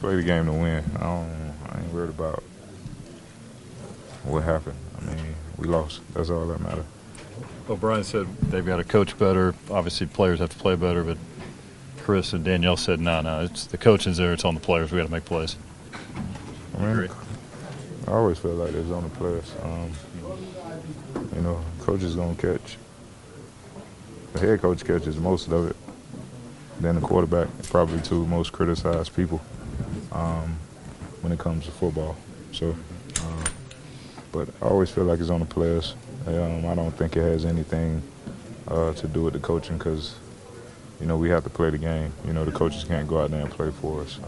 play the game to win. I ain't worried about what happened. I mean, we lost. That's all that matters. Well, Brian said they've got to coach better. Obviously, players have to play better, but Chris and Danielle said, no, it's the coaching's there. It's on the players. We got to make plays. I mean, I always feel like it's on the players. Coach is going to catch. The head coach catches most of it. Then the quarterback, probably two most criticized people when it comes to football. So, but I always feel like it's on the players. I don't think it has anything to do with the coaching because, we have to play the game. The coaches can't go out there and play for us.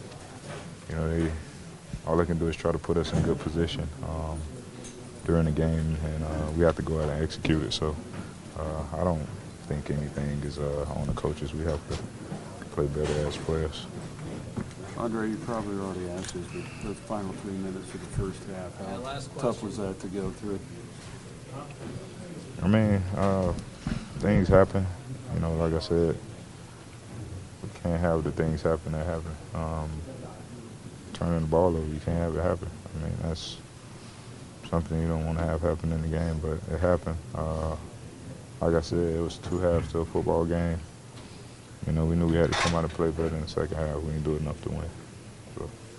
All they can do is try to put us in a good position during the game, and we have to go out and execute it. So I don't think anything is on the coaches. We have to play better as players. Andre, you probably already answered, but the final 3 minutes of the first half, how tough was that to go through? I mean, things happen. Like I said, we can't have the things happen that happen. Turning the ball over, you can't have it happen. I mean, that's something you don't want to have happen in the game, but it happened. Like I said, it was 2 halves to a football game. We knew we had to come out and play better in the second half. We didn't do enough to win. So.